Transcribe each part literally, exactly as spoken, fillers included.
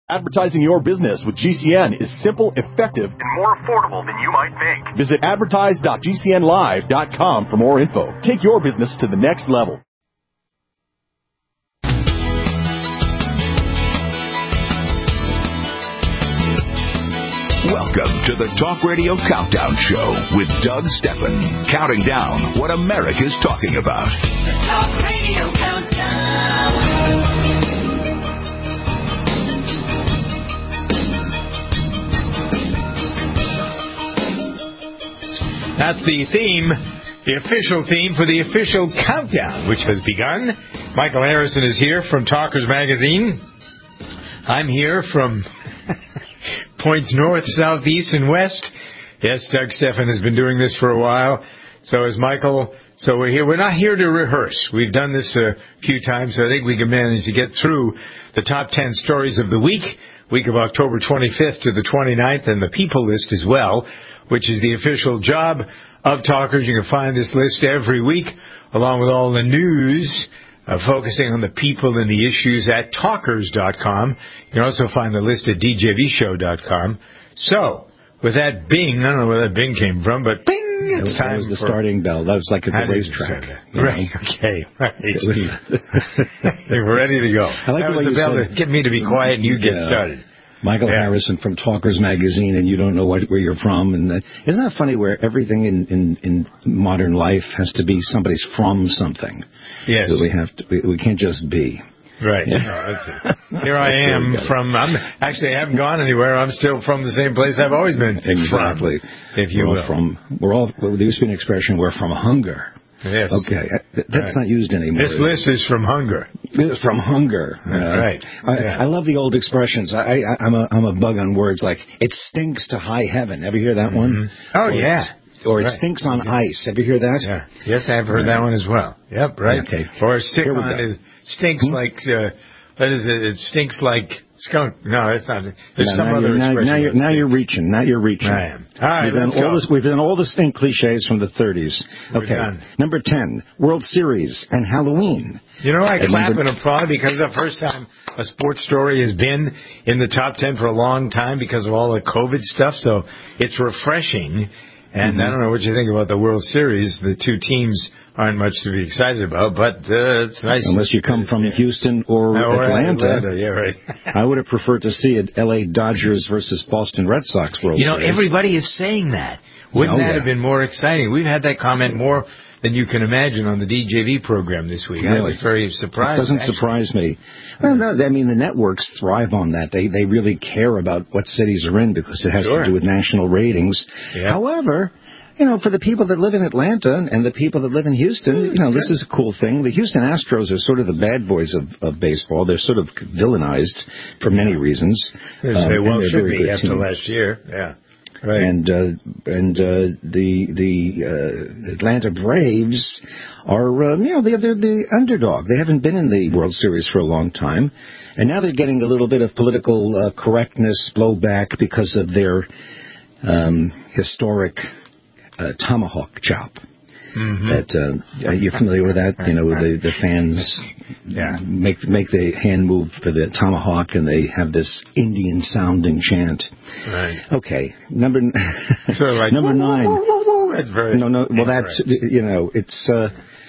Advertising your business with G C N is simple, effective, and more affordable than you might think. Visit advertise dot g c n live dot com for more info. Take your business to the next level. Welcome to the Talk Radio Countdown Show with Doug Steffen, counting down what America's talking about. The Talk Radio Countdown. That's the theme, the official theme for the official countdown, which has begun. Michael Harrison is here from Talkers Magazine. I'm here from points north, south, east, and west. Yes, Doug Steffen has been doing this for a while. So is Michael. So we're here. We're not here to rehearse. We've done this a few times, so I think we can manage to get through the top ten stories of the week, week of October twenty-fifth to the twenty-ninth, and the People List as well, which is the official job of Talkers. You can find this list every week, along with all the news, uh, focusing on the people and the issues at talkers dot com. You can also find the list at d j v show dot com. So, with that bing, I don't know where that bing came from, but bing! It's that time was the for, starting bell. That was like a racetrack. Right, okay, right. We're ready to go. I like that the was way the you bell said, to get me to be quiet and you get yeah. started. Michael yeah. Harrison from Talkers Magazine, and you don't know what, where you're from. And uh, isn't that funny where everything in, in, in modern life has to be somebody's from something? Yes. So we have to. We, we can't just be. Right. Yeah. No, that's it. Here I am from. I'm actually I haven't gone anywhere. I'm still from the same place I've always been. Exactly. From, if you we're will. All from. We're all. Well, there used to be an expression. We're from hunger. Yes. Okay. That's right. Not used anymore. This list is from hunger. It's from hunger. Uh, right. I, yeah. I love the old expressions. I, I, I'm a I'm a bug on words like it stinks to high heaven. Ever hear that mm-hmm. one? Oh or yeah. Or it right. stinks on ice. Ever hear that? Yeah. Yes, I've heard right. that one as well. Yep. Right. Okay. Or stick on is stinks hmm? like. Uh, What is it? It stinks like skunk. No, it's not. There's no, some now other you're, now, expression. now, you're, now you're reaching. Now you're reaching. I am. All right, we've let's done go. All this, we've done all the stink cliches from the thirties. We're okay. done. Number ten, World Series and Halloween. You know, I and clap number... and applaud because the first time a sports story has been in the top ten for a long time because of all the COVID stuff. So it's refreshing. And mm-hmm. I don't know what you think about the World Series. The two teams aren't much to be excited about, but uh, it's nice. Unless you come from Houston or, no, or Atlanta. Atlanta. Yeah, right. I would have preferred to see it L A Dodgers versus Boston Red Sox World You know, Series. everybody is saying that. Wouldn't oh, that yeah. have been more exciting? We've had that comment more than you can imagine on the D J V program this week. Really? I was very surprised. It doesn't actually. surprise me. Well, no, I mean, the networks thrive on that. They they really care about what cities are in because it has sure. to do with national ratings. Yeah. However, you know, for the people that live in Atlanta and the people that live in Houston, you know, this is a cool thing. The Houston Astros are sort of the bad boys of, of baseball. They're sort of villainized for many reasons. They um, well and should very be good after team. last year. Yeah. Right. And uh, and uh, the the uh, Atlanta Braves are uh, you know they're, they're the underdog. They haven't been in the World Series for a long time, and now they're getting a little bit of political uh, correctness blowback because of their um, historic uh, tomahawk chop. Mm-hmm. That uh, you're familiar with that? You know, the the fans yeah. make make the hand move for the tomahawk, and they have this Indian sounding chant. Right. Okay, number sort of like, number woo, nine. Woo, woo, woo. That's very no, no. Well, incorrect. that's you know, it's uh,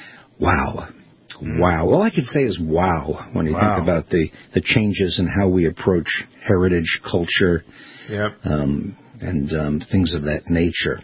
wow, mm. wow. All I could say is wow when you wow. think about the the changes in how we approach heritage, culture, yep. um, and um, things of that nature.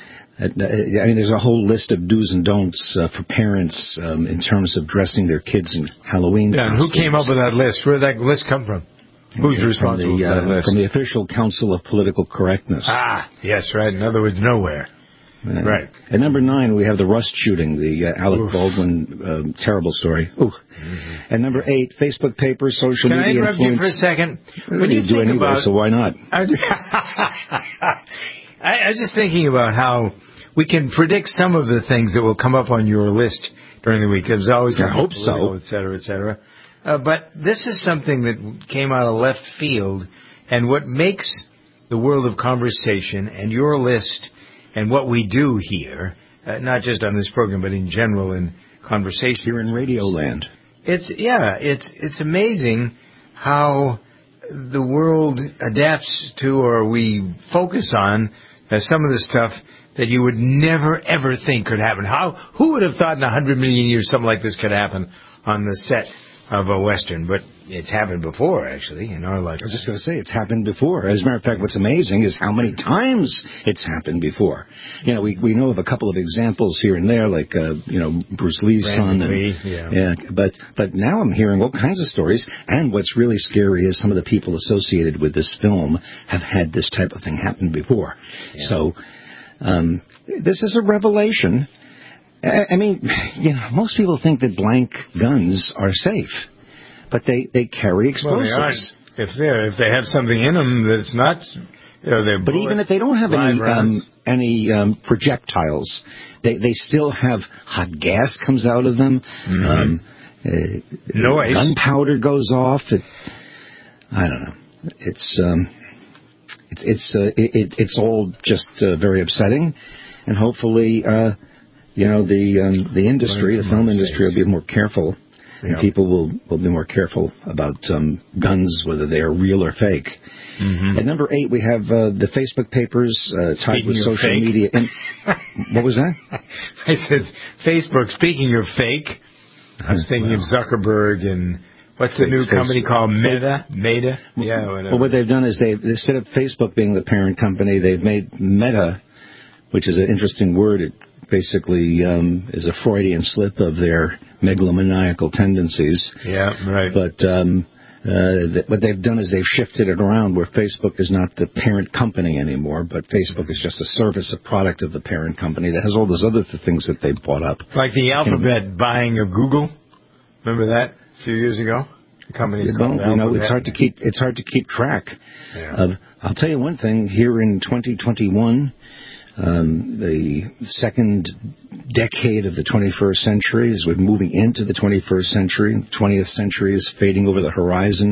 I mean, there's a whole list of do's and don'ts uh, for parents um, in terms of dressing their kids in Halloween Yeah, and who costumes. came up with that list? Where did that list come from? Who's okay, responsible from the, for that uh, list? From the official Council of Political Correctness. Ah, yes, right. In other words, nowhere. Uh, right. At number nine, we have the Rust shooting, the uh, Alec Oof. Baldwin um, terrible story. Ooh. Mm-hmm. At number eight, Facebook papers, social Can media I interrupt influence. you for a second? When you, you do think anyway, about, so why not? I, I was just thinking about how we can predict some of the things that will come up on your list during the week. There's always I hope so. et cetera, et cetera. Uh, but this is something that came out of left field, and what makes the world of conversation and your list and what we do here, uh, not just on this program, but in general in conversation. Here in Radio Land. It's, yeah, it's, it's amazing how the world adapts to or we focus on uh, some of the stuff that you would never, ever think could happen. How? Who would have thought in a hundred million years something like this could happen on the set of a Western? But it's happened before, actually, in our life. I was just going to say, it's happened before. As a matter of fact, what's amazing is how many times it's happened before. You know, we we know of a couple of examples here and there, like, uh, you know, Bruce Lee's Brandon son. Lee, and, yeah. yeah. But, but now I'm hearing all kinds of stories, and what's really scary is some of the people associated with this film have had this type of thing happen before. Yeah. So, um, this is a revelation. I, I mean, you know, most people think that blank guns are safe. But they, they carry explosives. Well, they if they if they have something in them that's not, you know, they're but even if they don't have any um, any um, projectiles, they they still have hot gas comes out of them. Mm-hmm. Um, uh, Noise. Gunpowder goes off. It, I don't know. It's um, it, it's uh, it, it, it's all just uh, very upsetting, and hopefully, uh, you know, the um, the industry, the film industry, will be more careful. And yep. people will, will be more careful about um, guns, whether they are real or fake. Mm-hmm. At number eight, we have uh, the Facebook papers uh, tied with social fake. media. And, what was that? I said, Facebook, speaking of fake, I was thinking well, of Zuckerberg and what's the new Facebook. company called? Meta? Meta? Yeah, whatever. Well, what they've done is they've, instead of Facebook being the parent company, they've made Meta, which is an interesting word. It basically um, is a Freudian slip of their megalomaniacal tendencies. Yeah, right. But um, uh, th- what they've done is they've shifted it around where Facebook is not the parent company anymore, but Facebook is just a service, a product of the parent company that has all those other th- things that they bought up. Like the Alphabet and, buying of Google. Remember that a few years ago? The company you called know, you know, it's hard to keep it's hard to keep track. Yeah. Of, I'll tell you one thing. Here in twenty twenty-one. Um, the second decade of the twenty-first century, as we're moving into the twenty-first century, twentieth century is fading over the horizon.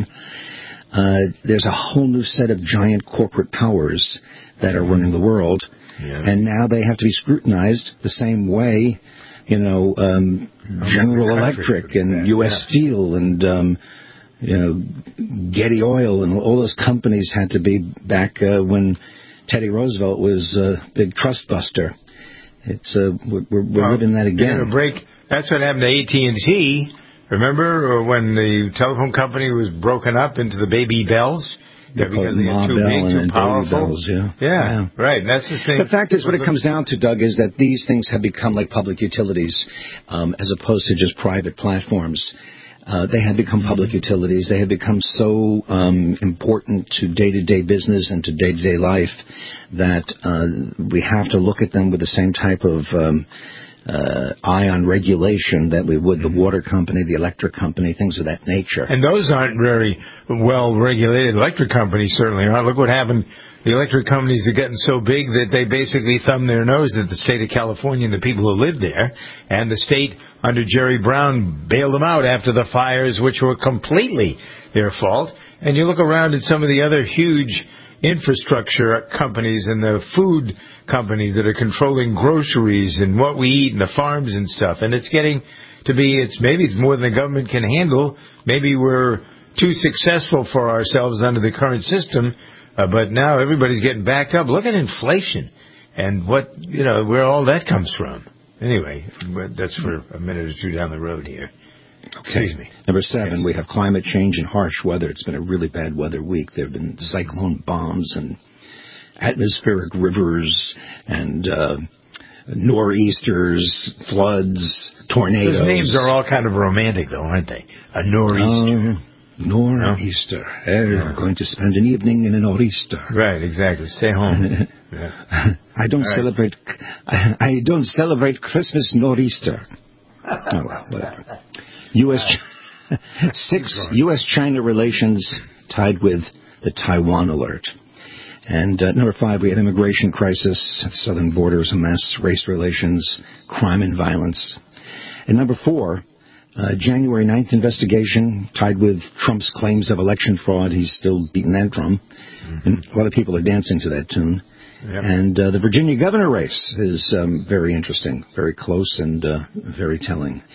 Uh, there's a whole new set of giant corporate powers that are running the world, yeah. and now they have to be scrutinized the same way, you know, um, General Electric and U S Yeah. Steel and, um, you know, Getty Oil and all those companies had to be back uh, when Teddy Roosevelt was a big trust buster. It's uh, we're, we're well, living that again. A break. That's what happened to A T and T. Remember, or when the telephone company was broken up into the baby bells? Yeah, because they were too big, too powerful. Bells, yeah. Yeah, yeah, right. That's the thing. The fact is, what it comes down to, Doug, is that these things have become like public utilities, um, as opposed to just private platforms. Uh, they have become public mm-hmm. utilities. They have become so um, important to day-to-day business and to day-to-day life that uh, we have to look at them with the same type of um, uh, eye on regulation that we would the water company, the electric company, things of that nature. And those aren't very well-regulated. Electric companies certainly aren't. Look what happened. The electric companies are getting so big that they basically thumb their nose at the state of California and the people who live there. And the state, under Jerry Brown, bailed them out after the fires, which were completely their fault. And you look around at some of the other huge infrastructure companies and the food companies that are controlling groceries and what we eat and the farms and stuff. And it's getting to be, it's maybe it's more than the government can handle. Maybe we're too successful for ourselves under the current system. Uh, but now everybody's getting backed up. Look at inflation and what, you know, where all that comes from. Anyway, that's for a minute or two down the road here. Okay. Excuse me. Number seven, yes. we have climate change and harsh weather. It's been a really bad weather week. There have been cyclone bombs and atmospheric rivers and uh, nor'easters, floods, tornadoes. Those names are all kind of romantic, though, aren't they? A nor'easter. Um, Nor'easter. No? Hey, yeah. We're going to spend an evening in a nor'easter. Right, exactly. Stay home. yeah. I don't right. celebrate. I, I don't celebrate Christmas nor Easter. Oh well, whatever. U S six U S China relations tied with the Taiwan alert. And uh, number five, we had immigration crisis at the southern borders, a mess, race relations, crime and violence. And number four. Uh, January ninth investigation tied with Trump's claims of election fraud. He's still beating that drum. Mm-hmm. And a lot of people are dancing to that tune. Yep. And uh, the Virginia governor race is um, very interesting, very close and uh, very telling.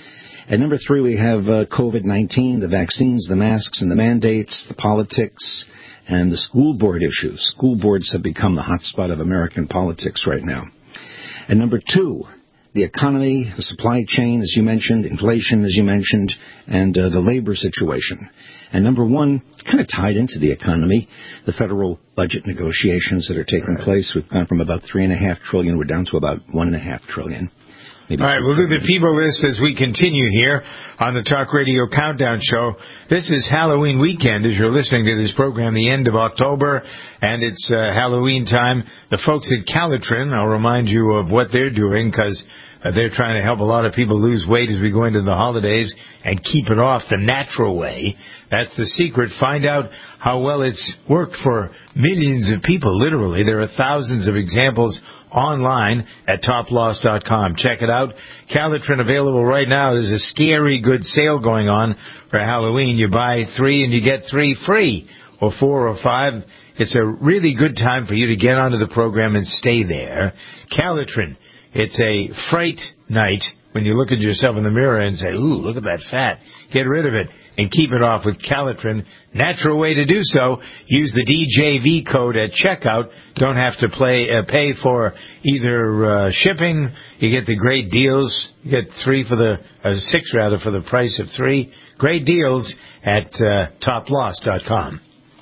At number three, we have uh, COVID nineteen, the vaccines, the masks, and the mandates, the politics, and the school board issues. School boards have become the hotspot of American politics right now. And number two, the economy, the supply chain, as you mentioned, inflation, as you mentioned, and uh, the labor situation. And number one, kind of tied into the economy, the federal budget negotiations that are taking place. We've gone from about three and a half trillion, we're down to about one and a half trillion. Maybe All right, we'll do the people list as we continue here on the Talk Radio Countdown Show. This is Halloween weekend as you're listening to this program, the end of October, and it's uh, Halloween time. The folks at Calitrin, I'll remind you of what they're doing because uh, they're trying to help a lot of people lose weight as we go into the holidays and keep it off the natural way. That's the secret. Find out how well it's worked for millions of people, literally. There are thousands of examples online at top loss dot com. Check it out. Calitrin available right now. There's a scary good sale going on for Halloween. You buy three and you get three free, or four or five. It's a really good time for you to get onto the program and stay there. Calitrin, it's a fright night when you look at yourself in the mirror and say, ooh, look at that fat. Get rid of it and keep it off with Calitrin. Natural way to do so. Use the D J V code at checkout. Don't have to play, uh, pay for either uh, shipping. You get the great deals. You get three for the, uh, six rather, for the price of three. Great deals at uh, top loss dot com.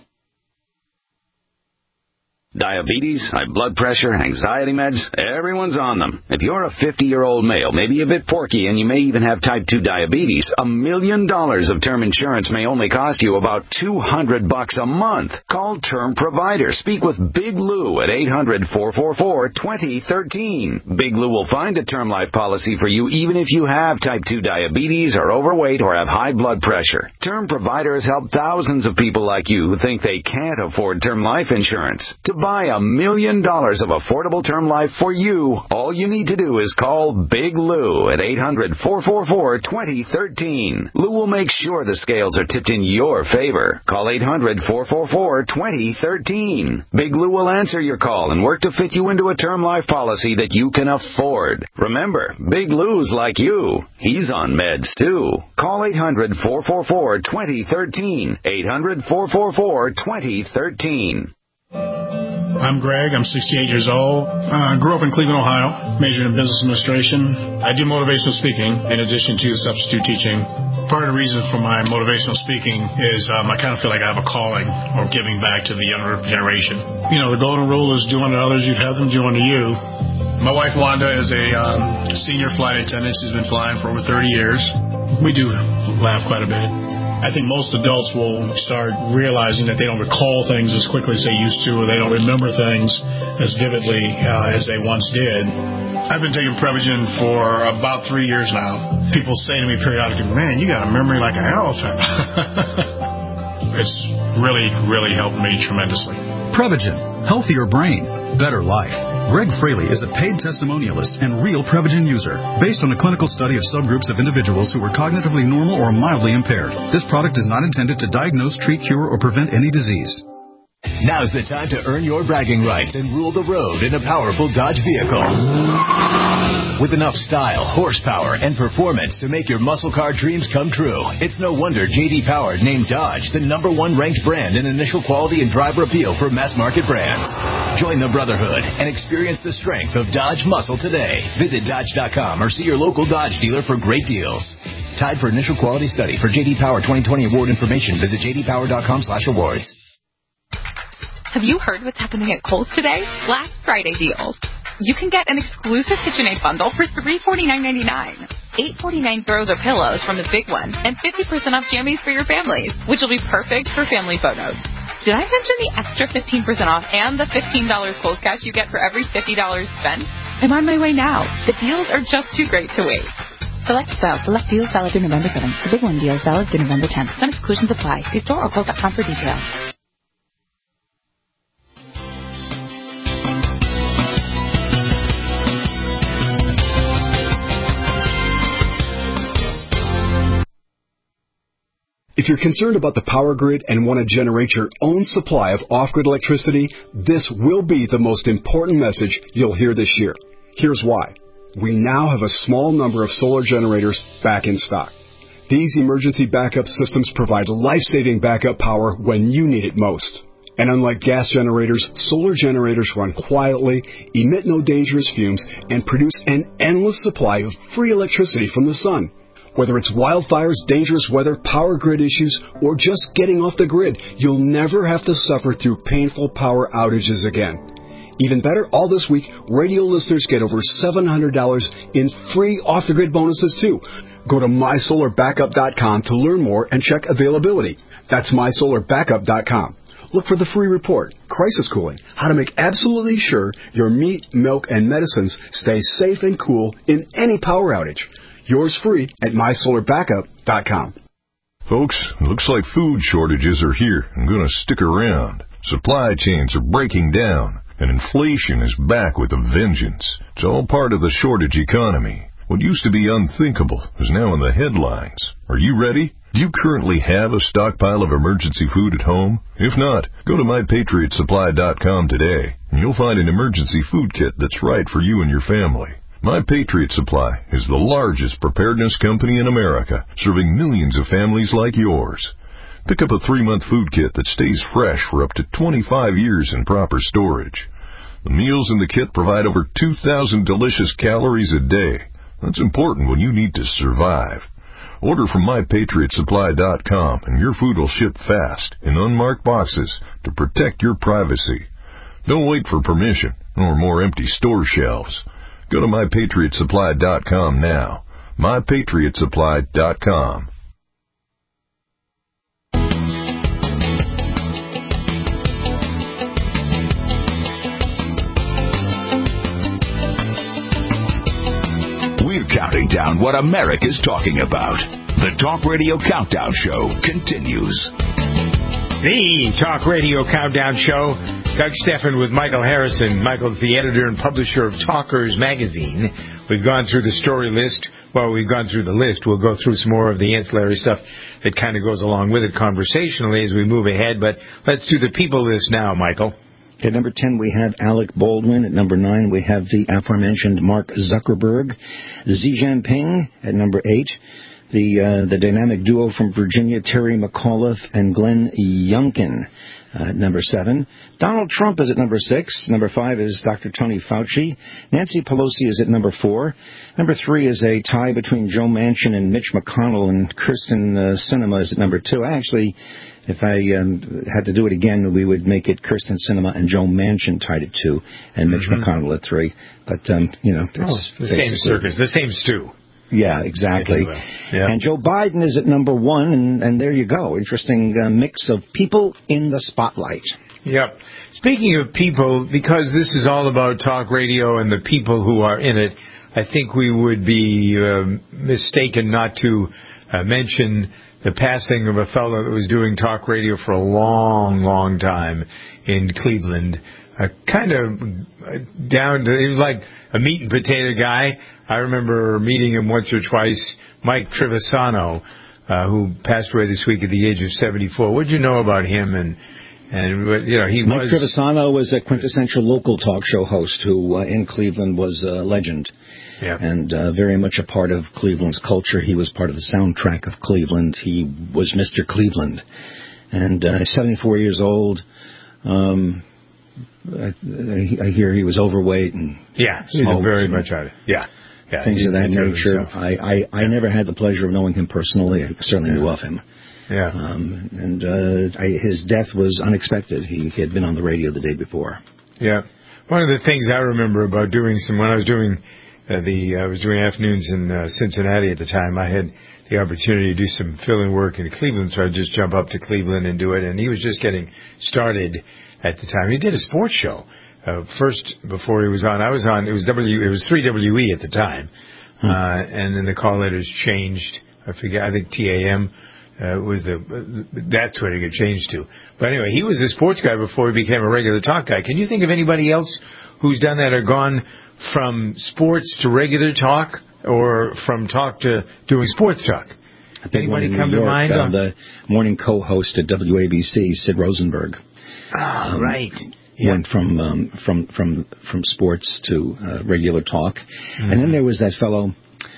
Diabetes, high blood pressure, anxiety meds, everyone's on them. If you're a fifty-year-old male, maybe a bit porky, and you may even have type two diabetes, a million dollars of term insurance may only cost you about two hundred bucks a month. Call Term Provider. Speak with Big Lou at eight hundred, four four four, two zero one three. Big Lou will find a term life policy for you even if you have type two diabetes, are overweight, or have high blood pressure. Term Provider has helped thousands of people like you who think they can't afford term life insurance. To buy a million dollars of affordable term life for you, all you need to do is call Big Lou at eight hundred, four four four, two zero one three. Lou will make sure the scales are tipped in your favor. Call eight hundred, four four four, two zero one three. Big Lou will answer your call and work to fit you into a term life policy that you can afford. Remember, Big Lou's like you. He's on meds too. Call eight hundred, four four four, two zero one three. eight hundred, four four four, two zero one three. I'm Greg. I'm sixty-eight years old. I uh, grew up in Cleveland, Ohio, majored in business administration. I do motivational speaking in addition to substitute teaching. Part of the reason for my motivational speaking is um, I kind of feel like I have a calling or giving back to the younger generation. You know, the golden rule is do unto others, you'd have them do unto you. My wife, Wanda, is a um, senior flight attendant. She's been flying for over thirty years. We do laugh quite a bit. I think most adults will start realizing that they don't recall things as quickly as they used to, or they don't remember things as vividly uh, as they once did. I've been taking Prevagen for about three years now. People say to me periodically, man, you got a memory like an elephant. It's really, really helped me tremendously. Prevagen, healthier brain, better life. Greg Fraley is a paid testimonialist and real Prevagen user, based on a clinical study of subgroups of individuals who were cognitively normal or mildly impaired. This product is not intended to diagnose, treat, cure, or prevent any disease. Now's the time to earn your bragging rights and rule the road in a powerful Dodge vehicle. With enough style, horsepower, and performance to make your muscle car dreams come true, it's no wonder J D Power named Dodge the number one ranked brand in initial quality and driver appeal for mass market brands. Join the brotherhood and experience the strength of Dodge muscle today. Visit Dodge dot com or see your local Dodge dealer for great deals. Tied for initial quality study. For J D Power twenty twenty award information, visit j d power dot com slash awards. Have you heard what's happening at Kohl's today? Black Friday deals. You can get an exclusive KitchenAid bundle for three forty-nine ninety-nine. eight forty-nine throws or pillows from the big one, and fifty percent off jammies for your families, which will be perfect for family photos. Did I mention the extra fifteen percent off and the fifteen dollars Kohl's cash you get for every fifty dollars spent? I'm on my way now. The deals are just too great to wait. Select style. Select deals valid through November seventh. The big one deals valid through November tenth. Some exclusions apply. See store or Kohl's dot com for details. If you're concerned about the power grid and want to generate your own supply of off-grid electricity, this will be the most important message you'll hear this year. Here's why. we now have a small number of solar generators back in stock. These emergency backup systems provide life-saving backup power when you need it most. And unlike gas generators, solar generators run quietly, emit no dangerous fumes, and produce an endless supply of free electricity from the sun. Whether it's wildfires, dangerous weather, power grid issues, or just getting off the grid, you'll never have to suffer through painful power outages again. Even better, all this week, radio listeners get over seven hundred dollars in free off-the-grid bonuses, too. Go to my solar backup dot com to learn more and check availability. That's my solar backup dot com. Look for the free report, Crisis Cooling, how to make absolutely sure your meat, milk, and medicines stay safe and cool in any power outage. Yours free at my solar backup dot com. Folks, it looks like food shortages are here and going to stick around. Supply chains are breaking down, and inflation is back with a vengeance. It's all part of the shortage economy. What used to be unthinkable is now in the headlines. Are you ready? Do you currently have a stockpile of emergency food at home? If not, go to my patriot supply dot com today, and you'll find an emergency food kit that's right for you and your family. My Patriot Supply is the largest preparedness company in America, serving millions of families like yours. Pick up a three-month food kit that stays fresh for up to twenty-five years in proper storage. The meals in the kit provide over two thousand delicious calories a day. That's important when you need to survive. Order from my patriot supply dot com and your food will ship fast in unmarked boxes to protect your privacy. Don't wait for permission or more empty store shelves. Go to my patriot supply dot com now. my patriot supply dot com. We're counting down what America's talking about. The Talk Radio Countdown Show continues. The Talk Radio Countdown Show. Doug Steffen with Michael Harrison. Michael's the editor and publisher of Talkers Magazine. We've gone through the story list. Well, we've gone through the list. We'll go through some more of the ancillary stuff that kind of goes along with it conversationally as we move ahead. But let's do the people list now, Michael. At number ten, we have Alec Baldwin. At number nine, we have the aforementioned Mark Zuckerberg. Xi Jinping at number eight. The uh, the dynamic duo from Virginia, Terry McAuliffe and Glenn Youngkin. Uh, at number seven. Donald Trump is at number six. Number five is Doctor Tony Fauci. Nancy Pelosi is at number four. Number three is a tie between Joe Manchin and Mitch McConnell, and Kirsten uh, Sinema is at number two. Actually, if I um, had to do it again, we would make it Kirsten Sinema and Joe Manchin tied at two, and Mitch mm-hmm. McConnell at three. But, um, you know, it's oh, the same circus, the same stew. Yeah, exactly. Yeah. And Joe Biden is at number one, and, and there you go. Interesting uh, mix of people in the spotlight. Yep. Speaking of people, because this is all about talk radio and the people who are in it, I think we would be uh, mistaken not to uh, mention the passing of a fellow that was doing talk radio for a long, long time in Cleveland. Uh, kind of down to, he was like a meat and potato guy. I remember meeting him once or twice, Mike Trevisano, uh, who passed away this week at the age of seventy-four. What did you know about him? And, and you know, he Mike was... Mike Trevisano was a quintessential local talk show host who, uh, in Cleveland, was a legend. Yeah. And uh, very much a part of Cleveland's culture. He was part of the soundtrack of Cleveland. He was Mister Cleveland. And uh, seventy-four years old. Um, I, I hear he was overweight and yeah, he's very much out of yeah, yeah, things of that nature. I, I, I yeah. never had the pleasure of knowing him personally. I certainly yeah. knew of him. Yeah, um, and uh, I, his death was unexpected. He, he had been on the radio the day before. Yeah, one of the things I remember about doing some when I was doing uh, the I was doing afternoons in uh, Cincinnati at the time. I had the opportunity to do some fill-in work in Cleveland, so I'd just jump up to Cleveland and do it. And he was just getting started at the time. He did a sports show. Uh, first, before he was on, I was on, it was W, it was three W E at the time. Hmm. Uh, and then the call letters changed. I forget, I think T A M, uh, was the, uh, that's what it got changed to. But anyway, he was a sports guy before he became a regular talk guy. Can you think of anybody else who's done that or gone from sports to regular talk or from talk to doing sports talk? Anybody come to mind? Uh, the morning co-host at W A B C, Sid Rosenberg. Ah, um, right. yeah. went from um, from from from sports to uh, regular talk, mm-hmm. and then there was that fellow.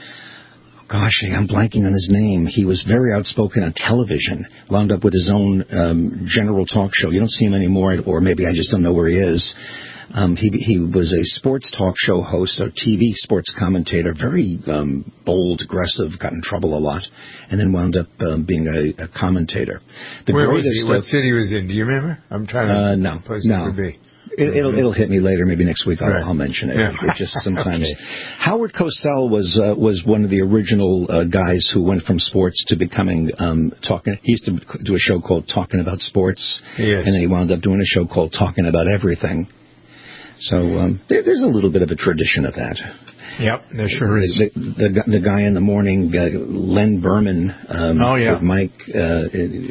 Gosh, I'm blanking on his name. He was very outspoken on television, wound up with his own um, general talk show. You don't see him anymore, or maybe I just don't know where he is. Um, he he was a sports talk show host, a T V sports commentator, very um, bold, aggressive, got in trouble a lot, and then wound up um, being a, a commentator. The where was he? What city was he in? Do you remember? I'm trying to uh, no, place no. it could be. It, it'll it'll hit me later, maybe next week. I'll, right. I'll mention it. Yeah. It just sometimes. Okay. Howard Cosell was uh, was one of the original uh, guys who went from sports to becoming um, talking. He used to do a show called Talking About Sports, yes. and then he wound up doing a show called Talking About Everything. So um, there, there's a little bit of a tradition of that. Yep, there sure is. The, the, the guy in the morning, uh, Len Berman, um, oh, yeah. with Mike, uh,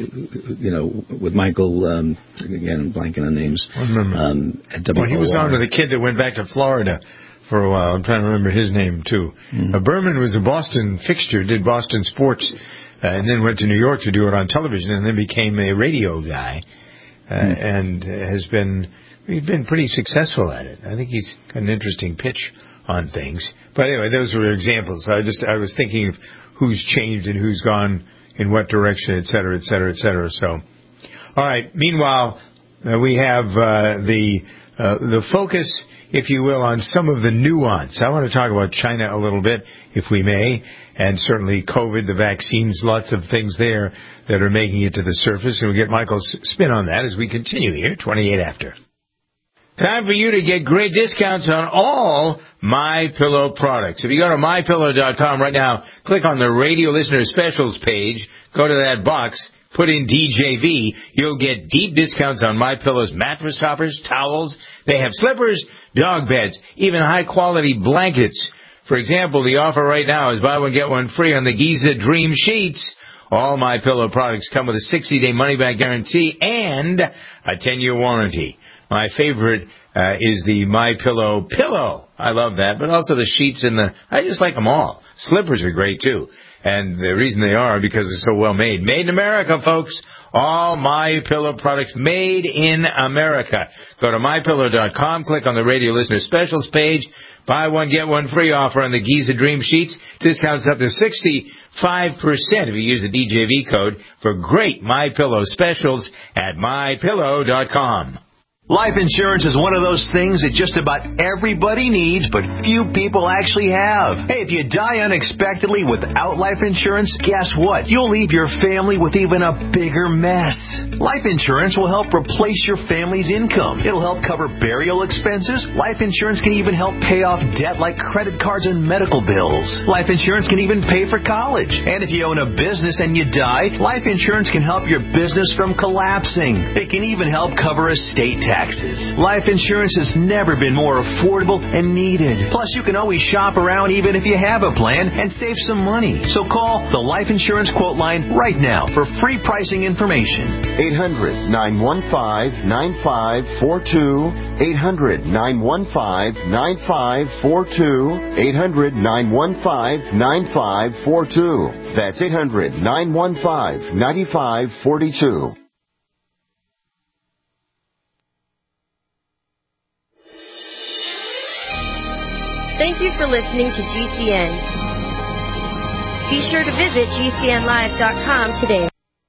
you know, with Michael, um, again, I'm blanking on names. I remember. Um, at W O R. Well, he was on with a kid that went back to Florida for a while. I'm trying to remember his name, too. Mm-hmm. Uh, Berman was a Boston fixture, did Boston sports, uh, and then went to New York to do it on television, and then became a radio guy, uh, mm-hmm. and has been, he's been pretty successful at it. I think he's got an interesting pitch on things. But anyway, those were examples. I just I was thinking of who's changed and who's gone in what direction, et cetera, et cetera, et cetera. So, all right. Meanwhile, uh, we have uh, the uh, the focus, if you will, on some of the nuance. I want to talk about China a little bit, if we may, and certainly COVID, the vaccines, lots of things there that are making it to the surface. And we'll get Michael's spin on that as we continue here, twenty-eight after. Time for you to get great discounts on all MyPillow products. If you go to my pillow dot com right now, click on the radio listener specials page, go to that box, put in D J V, you'll get deep discounts on MyPillow's mattress toppers, towels. They have slippers, dog beds, even high-quality blankets. For example, the offer right now is buy one, get one free on the Giza Dream Sheets. All MyPillow products come with a sixty-day money-back guarantee and a ten-year warranty. My favorite uh, is the MyPillow pillow. I love that, but also the sheets and the, I just like them all. Slippers are great, too. And the reason they are because they're so well made. Made in America, folks. All MyPillow products made in America. Go to my pillow dot com, click on the radio listener specials page. Buy one, get one free offer on the Giza Dream Sheets. Discounts up to sixty-five percent if you use the D J V code for great MyPillow specials at my pillow dot com. Life insurance is one of those things that just about everybody needs, but few people actually have. Hey, if you die unexpectedly without life insurance, guess what? You'll leave your family with even a bigger mess. Life insurance will help replace your family's income. It'll help cover burial expenses. Life insurance can even help pay off debt like credit cards and medical bills. Life insurance can even pay for college. And if you own a business and you die, life insurance can help your business from collapsing. It can even help cover estate tax. Taxes. Life insurance has never been more affordable and needed. Plus, you can always shop around even if you have a plan and save some money. So call the Life Insurance Quote Line right now for free pricing information. eight hundred, nine one five, nine five four two. eight hundred, nine one five, nine five four two. eight hundred, nine one five, nine five four two. That's eight hundred, nine one five, nine five four two. Thank you for listening to G C N. Be sure to visit G C N live dot com today.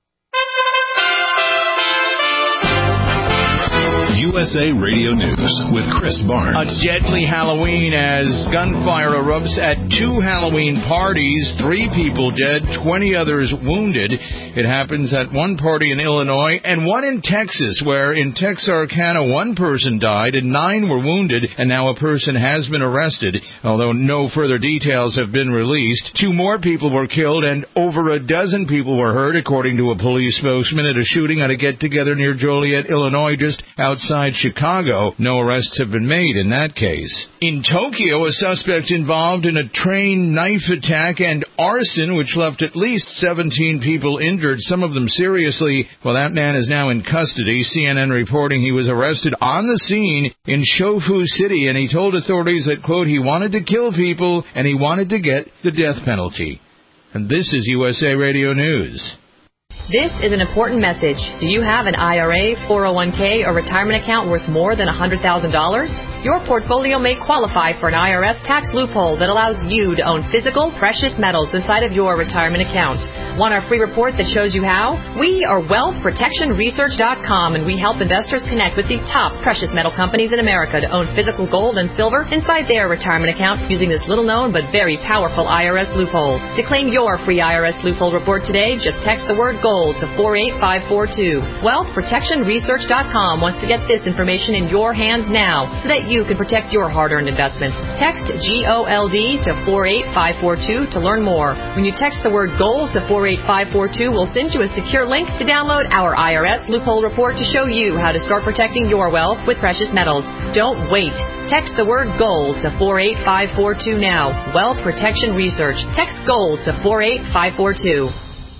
U S A Radio News with Chris Barnes. A deadly Halloween as gunfire erupts at two Halloween parties. Three people dead, twenty others wounded. It happens at one party in Illinois and one in Texas, where in Texarkana one person died and nine were wounded, and now a person has been arrested. Although no further details have been released, two more people were killed and over a dozen people were hurt, according to a police spokesman, at a shooting at a get-together near Joliet, Illinois, just outside Chicago. No arrests have been made in that case. In Tokyo, a suspect involved in a train knife attack and arson, which left at least seventeen people injured, some of them seriously. Well, that man is now in custody. C N N reporting he was arrested on the scene in Shofu City, and he told authorities that, quote, he wanted to kill people and he wanted to get the death penalty. And this is U S A Radio News. This is an important message. Do you have an I R A, four oh one k, or retirement account worth more than one hundred thousand dollars? Your portfolio may qualify for an I R S tax loophole that allows you to own physical, precious metals inside of your retirement account. Want our free report that shows you how? We are wealth protection research dot com, and we help investors connect with the top precious metal companies in America to own physical gold and silver inside their retirement account using this little-known but very powerful I R S loophole. To claim your free I R S loophole report today, just text the word gold to four eight five four two. wealth protection research dot com wants to get this information in your hands now so that you can protect your hard-earned investments. Text G O L D to four eight five four two to learn more. When you text the word gold to four eight five four two, we'll send you a secure link to download our I R S loophole report to show you how to start protecting your wealth with precious metals. Don't wait. Text the word gold to four eight five four two now. Wealth Protection Research. Text gold to four eight five four two.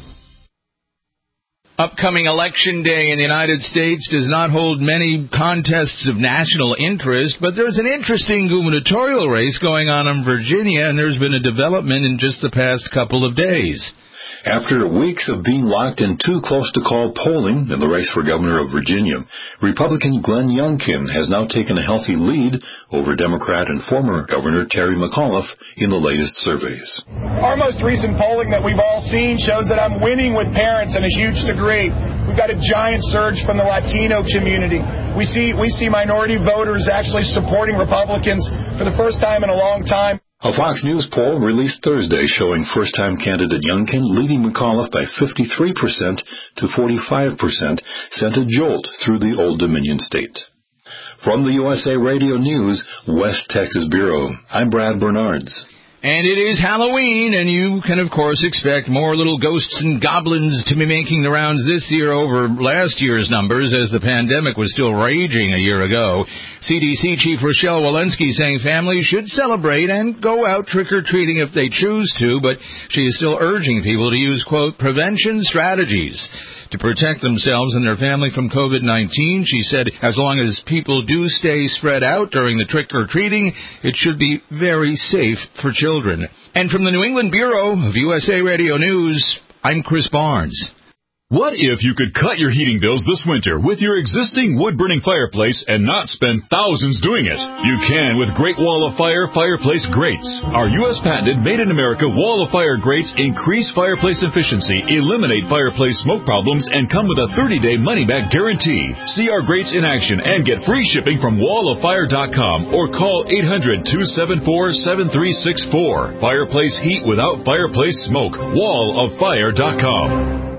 Upcoming Election Day in the United States does not hold many contests of national interest, but there's an interesting gubernatorial race going on in Virginia, and there's been a development in just the past couple of days. After weeks of being locked in too close-to-call polling in the race for governor of Virginia, Republican Glenn Youngkin has now taken a healthy lead over Democrat and former Governor Terry McAuliffe in the latest surveys. Our most recent polling that we've all seen shows that I'm winning with parents in a huge degree. We've got a giant surge from the Latino community. We see, we see minority voters actually supporting Republicans for the first time in a long time. A Fox News poll released Thursday showing first-time candidate Youngkin leading McAuliffe by fifty-three percent to forty-five percent sent a jolt through the Old Dominion state. From the U S A Radio News, West Texas Bureau, I'm Brad Bernards. And it is Halloween, and you can, of course, expect more little ghosts and goblins to be making the rounds this year over last year's numbers, as the pandemic was still raging a year ago. C D C Chief Rochelle Walensky saying families should celebrate and go out trick-or-treating if they choose to, but she is still urging people to use, quote, prevention strategies to protect themselves and their family from COVID nineteen. She said as long as people do stay spread out during the trick-or-treating, it should be very safe for children. And from the New England Bureau of U S A Radio News, I'm Chris Barnes. What if you could cut your heating bills this winter with your existing wood-burning fireplace and not spend thousands doing it? You can with Great Wall of Fire fireplace grates. Our U S patented made-in-America Wall of Fire grates increase fireplace efficiency, eliminate fireplace smoke problems, and come with a thirty-day money-back guarantee. See our grates in action and get free shipping from wall of fire dot com or call eight hundred, two seven four, seven three six four. Fireplace heat without fireplace smoke. wall of fire dot com.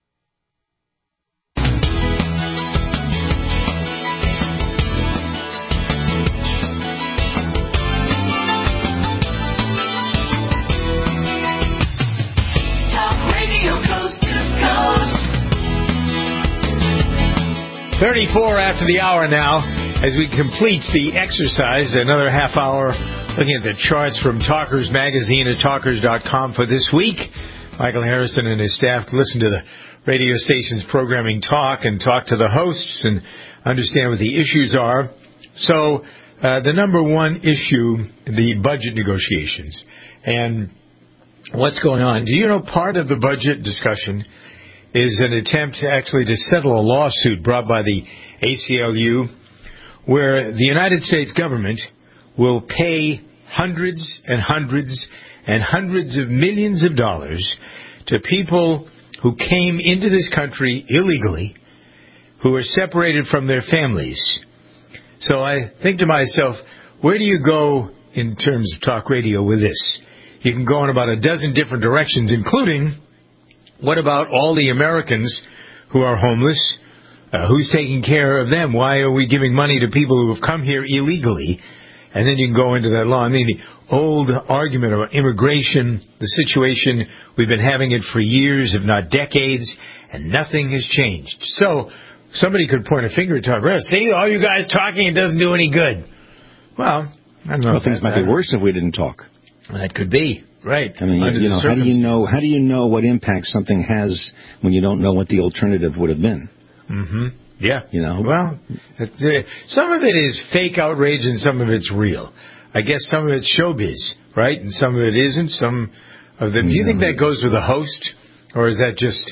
thirty-four after the hour now, as we complete the exercise, another half hour looking at the charts from Talkers Magazine at talkers dot com for this week. Michael Harrison and his staff listen to the radio station's programming talk and talk to the hosts and understand what the issues are. So uh, the number one issue, the budget negotiations. And what's going on? Do you know part of the budget discussion is an attempt actually to settle a lawsuit brought by the A C L U where the United States government will pay hundreds and hundreds and hundreds of millions of dollars to people who came into this country illegally, who were separated from their families. So I think to myself, where do you go in terms of talk radio with this? You can go in about a dozen different directions, including what about all the Americans who are homeless? Uh, who's taking care of them? Why are we giving money to people who have come here illegally? And then you can go into that law. I mean, the old argument about immigration, the situation, we've been having it for years, if not decades, and nothing has changed. So somebody could point a finger at Talk Radio. See, all you guys talking, it doesn't do any good. Well, I don't know. Well, things might be worse if we didn't talk. That could be. Right. I mean, you, you know, how do you know? How do you know what impact something has when you don't know what the alternative would have been? Mm-hmm. Yeah. You know. Well, it's, uh, some of it is fake outrage and some of it's real. I guess some of it's showbiz, right? And some of it isn't. Some of the. Do you think that goes with the host, or is that just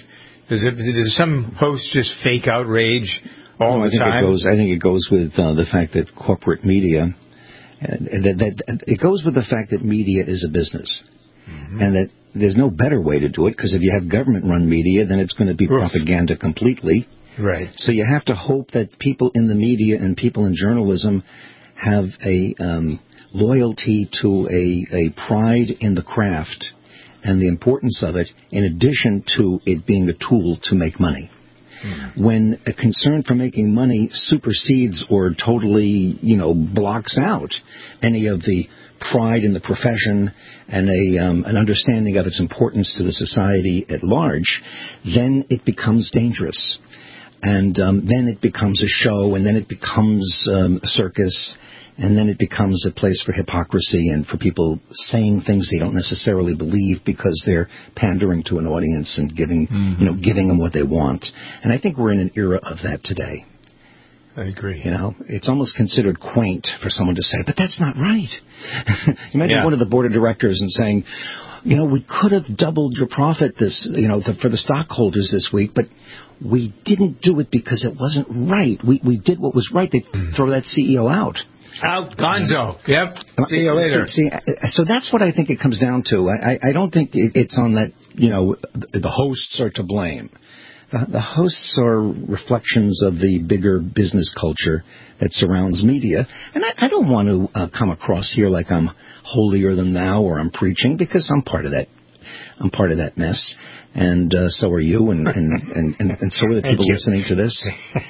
Does it? Does some host just fake outrage all no, the I think time? It goes, I think it goes with uh, the fact that corporate media, uh, that, that it goes with the fact that media is a business, mm-hmm. and that there's no better way to do it, because if you have government-run media, then it's going to be Oof. propaganda completely. Right. So you have to hope that people in the media and people in journalism have a um, loyalty to a, a pride in the craft and the importance of it, in addition to it being a tool to make money. Hmm. When a concern for making money supersedes or totally, you know, blocks out any of the pride in the profession and a um, an understanding of its importance to the society at large, then it becomes dangerous. And um, then it becomes a show, and then it becomes um, a circus, and then it becomes a place for hypocrisy and for people saying things they don't necessarily believe because they're pandering to an audience and giving, mm-hmm. you know, giving them what they want. And I think we're in an era of that today. I agree. You know, it's almost considered quaint for someone to say, but that's not right. Imagine yeah. one of the board of directors and saying, you know, we could have doubled your profit this, you know, the, for the stockholders this week, but we didn't do it because it wasn't right. We we did what was right. They throw that C E O out. Out, gonzo. Yep. See you later. See, see, so that's what I think it comes down to. I, I don't think it's on that, you know, the hosts are to blame. The, the hosts are reflections of the bigger business culture that surrounds media. And I, I don't want to uh, come across here like I'm holier than thou or I'm preaching, because I'm part of that. I'm part of that mess. And uh, so are you, and, and, and, and, and so are the people listening to this.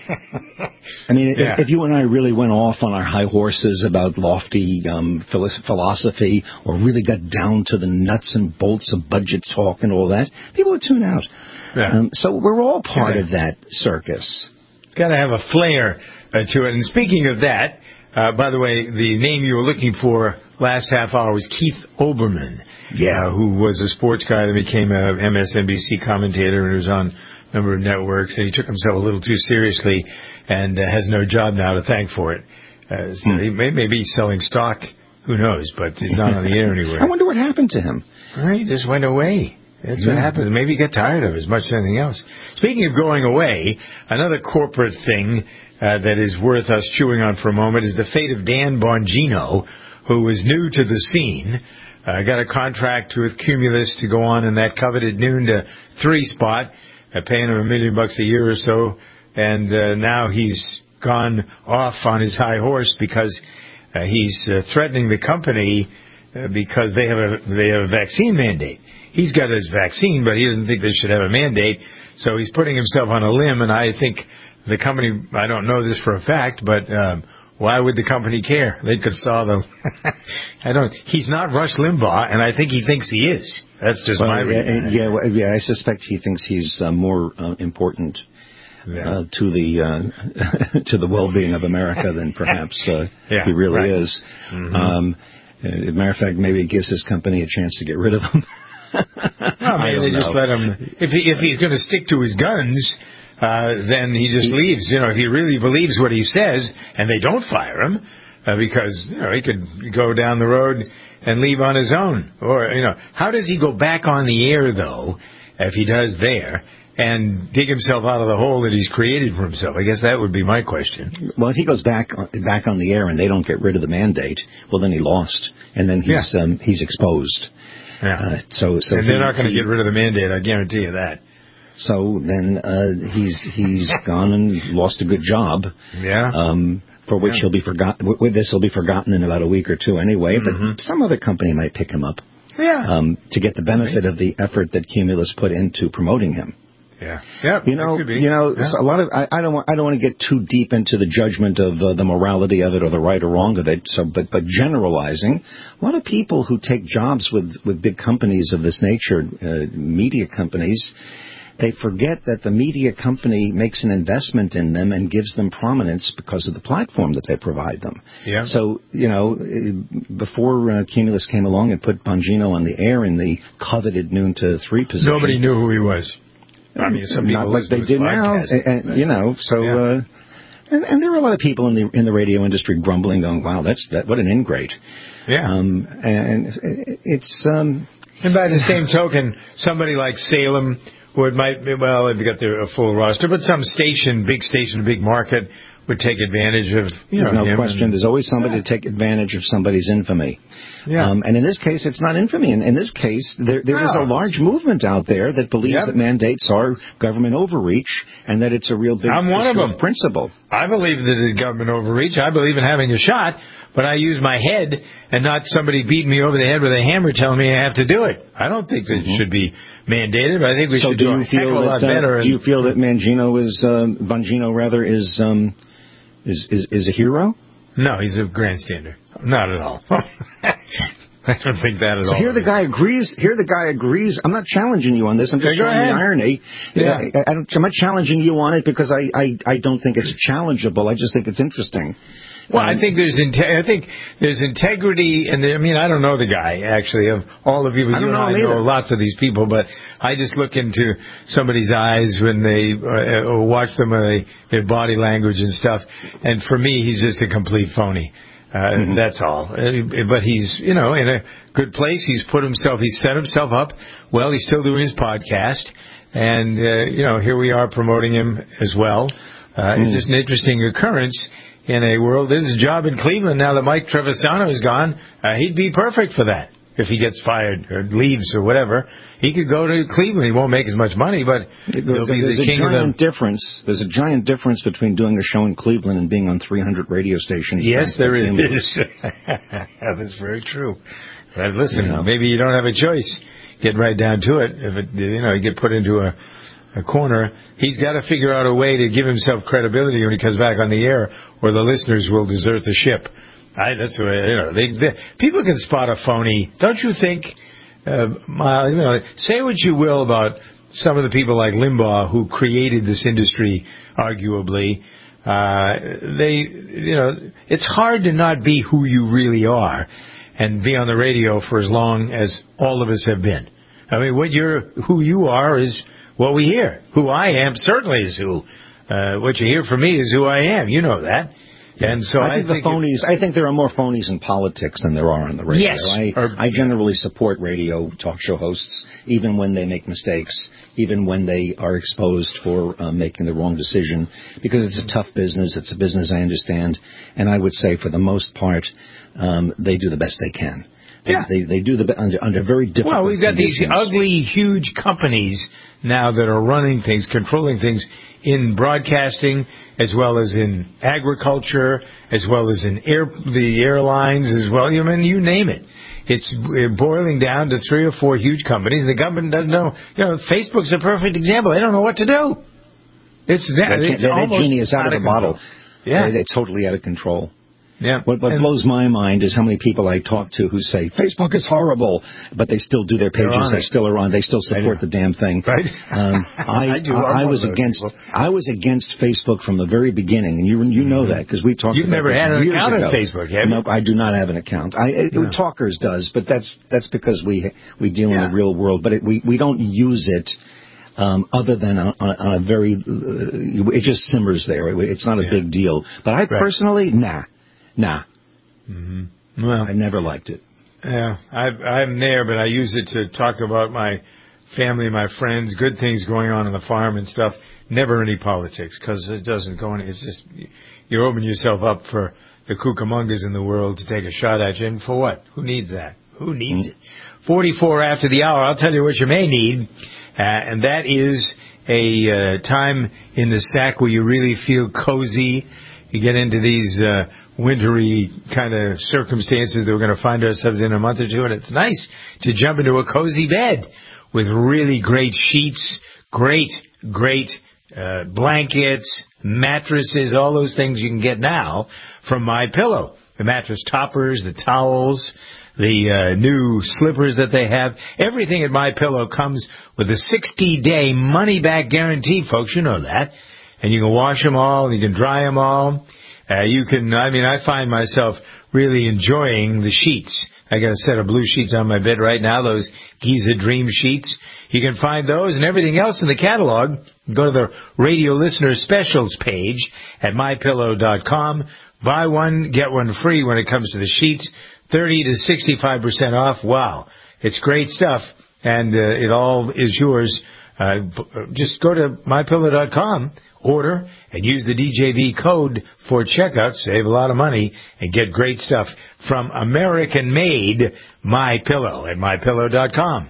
I mean, yeah. if, if you and I really went off on our high horses about lofty um, philosophy, or really got down to the nuts and bolts of budget talk and all that, people would tune out. Yeah. Um, so we're all part yeah. of that circus. Got to have a flair uh, to it. And speaking of that, uh, by the way, the name you were looking for last half hour was Keith Olbermann. Yeah, uh, who was a sports guy that became a M S N B C commentator and was on a number of networks. And he took himself a little too seriously and uh, has no job now to thank for it. Uh, so hmm. He may, may be selling stock, who knows, but he's not on the air anywhere. I wonder what happened to him. Well, he just went away. That's yeah. what happened. Maybe he got tired of it as much as anything else. Speaking of going away, another corporate thing uh, that is worth us chewing on for a moment is the fate of Dan Bongino, who was new to the scene. I uh, got a contract with Cumulus to go on in that coveted noon to three spot, uh, paying him a million bucks a year or so, and uh, now he's gone off on his high horse because uh, he's uh, threatening the company uh, because they have a they have a vaccine mandate. He's got his vaccine, but he doesn't think they should have a mandate, so he's putting himself on a limb. And I think the company, I don't know this for a fact, but um, why would the company care? They could saw the. I don't. He's not Rush Limbaugh, and I think he thinks he is. That's just well, my yeah, reading. Yeah, well, yeah. I suspect he thinks he's uh, more uh, important yeah. uh, to the uh, to the well-being of America than perhaps uh, yeah, he really right. is. Mm-hmm. Um, as a matter of fact, maybe it gives his company a chance to get rid of him. Well, maybe they just know. let him. If he if he's going to stick to his guns. Uh, then he just leaves. You know, if he really believes what he says, and they don't fire him, uh, because you know he could go down the road and leave on his own. Or you know, how does he go back on the air though, if he does there, and dig himself out of the hole that he's created for himself? I guess that would be my question. Well, if he goes back back on the air and they don't get rid of the mandate, well, then he lost, and then he's yeah. um, he's exposed. Yeah. Uh, so, so and they're he, not going to he, get rid of the mandate. I guarantee you that. So then uh, he's he's gone and lost a good job. Yeah. Um, for which yeah. he'll be forgotten. With this, he'll be forgotten in about a week or two anyway. Mm-hmm. But some other company might pick him up. Yeah. Um, to get the benefit of the effort that Cumulus put into promoting him. Yeah. Yeah. You know. You know. Yeah. A lot of. I, I don't. Want, I don't want to get too deep into the judgment of uh, the morality of it or the right or wrong of it. So, but but generalizing, a lot of people who take jobs with with big companies of this nature, uh, media companies. They forget that the media company makes an investment in them and gives them prominence because of the platform that they provide them. Yeah. So, you know, before uh, Cumulus came along and put Bongino on the air in the coveted noon to three position. Nobody knew who he was. I mean, some people not like they do now, and, and, you know, so, yeah. uh, and, and there were a lot of people in the in the radio industry grumbling, going, wow, that's that, what an ingrate. Yeah. Um, and it's... Um, and by the same token, somebody like Salem Or it might be, well, they've got their a full roster, but some station, big station, big market would take advantage of, you There's know, no him question. and- There's always somebody to take advantage of somebody's infamy. Yeah. Um, and in this case, it's not infamy. In, in this case, there, there is No. a large movement out there that believes Yep. that mandates are government overreach and that it's a real big I'm one of issue them. principle. I believe that it's government overreach. I believe in having a shot, but I use my head and not somebody beating me over the head with a hammer telling me I have to do it. I don't think that it should be mandated, but I think we so should do do you a heck of feel a lot that, uh, better. do you feel that Mangino is, um, Bongino rather, is, um, is, is, is a hero? No, he's a grandstander. Not at all. I don't think that at So all. here the guy agrees. Here the guy agrees. I'm not challenging you on this. I'm just Yeah, go showing the ahead. irony. Yeah. I, I don't, I'm not challenging you on it because I, I, I don't think it's challengeable. I just think it's interesting. Well, Um, I think there's inte- I think there's integrity, and there, I mean, I don't know the guy actually. Of all the people, I you don't and know I him know either. lots of these people, but I just look into somebody's eyes when they uh, or watch them, uh, they, their body language and stuff. And for me, he's just a complete phony. Uh, Mm-hmm. That's all. Uh, But he's, you know, in a good place. He's put himself, he's set himself up. Well, he's still doing his podcast, and uh, you know, here we are promoting him as well. Uh, Mm. It's just an interesting occurrence in a world. There's a job in Cleveland now that Mike Trevisano is gone. Uh, he'd be perfect for that if he gets fired or leaves or whatever. He could go to Cleveland. He won't make as much money, but he'll There's, be there's the a king of giant the. difference. There's a giant difference between doing a show in Cleveland and being on three hundred radio stations. Yes, back there in is. Cleveland. That's very true. But listen, You know. maybe you don't have a choice. Get right down to it. If it, you know, you get put into a, a corner, he's got to figure out a way to give himself credibility when he comes back on the air, or the listeners will desert the ship. I, that's the way, you know. They, they, people can spot a phony, don't you think? Uh, my, you know, say what you will about some of the people like Limbaugh who created this industry, arguably. Uh, they, you know, it's hard to not be who you really are and be on the radio for as long as all of us have been. I mean, what you're, who you are is what we hear. Who I am certainly is who. Uh, what you hear from me is who I am. You know that. And so I think, I think the phonies. I think there are more phonies in politics than there are on the radio. Yes. I, Or- I generally support radio talk show hosts, even when they make mistakes, even when they are exposed for uh, making the wrong decision, because it's a tough business. It's a business I understand, and I would say for the most part, um, they do the best they can. They, Yeah. they, they do the be- under, under very difficult Well, we've got these conditions. ugly, huge companies now that are running things, controlling things in broadcasting, as well as in agriculture, as well as in air, the airlines, as well. I mean, you name it. It's boiling down to three or four huge companies. The government doesn't know. You know, Facebook's a perfect example. They don't know what to do. It's that. That, It's that almost genie is out of the control. bottle. Yeah. They, they're totally out of control. Yeah. What, what And- blows my mind is how many people I talk to who say Facebook is horrible, but they still do their They're pages. on They it. still are on. They still support the damn thing. Right. Um, I, I do. I, I'm was one of those against. people. I was against Facebook from the very beginning, and you you know that because we talked. You've about never this had an years account ago. on Facebook, have you? Nope, I do not have an account. I it, No. Talkers does, but that's that's because we we deal Yeah. in the real world. But it, we we don't use it. Um, other than on, on, on a very, uh, it just simmers there. It, it's not a Yeah. big deal. But I personally, nah, nah. Mm-hmm. Well, I never liked it. Yeah, I, I'm there, but I use it to talk about my family, my friends, good things going on on the farm and stuff. Never any politics, because it doesn't go any. It's just you open yourself up for the Cucamongas in the world to take a shot at you, and for what? Who needs that? Who needs it? forty-four after the hour. I'll tell you what you may need, uh, and that is a uh, time in the sack where you really feel cozy. You get into these uh, wintry kind of circumstances that we're going to find ourselves in a month or two, and it's nice to jump into a cozy bed with really great sheets, great, great uh, blankets, mattresses, all those things you can get now from MyPillow. The mattress toppers, the towels, the uh, new slippers that they have. Everything at MyPillow comes with a sixty-day money-back guarantee, folks. You know that. And you can wash them all, you can dry them all. Uh, you can, I mean, I find myself really enjoying the sheets. I got a set of blue sheets on my bed right now, those Giza Dream sheets. You can find those and everything else in the catalog. Go to the Radio Listener Specials page at my pillow dot com. Buy one, get one free when it comes to the sheets. thirty to sixty-five percent off. Wow. It's great stuff. And uh, it all is yours Uh, just go to my pillow dot com, order, and use the D J V code for checkout. Save a lot of money and get great stuff from American-made MyPillow at my pillow dot com.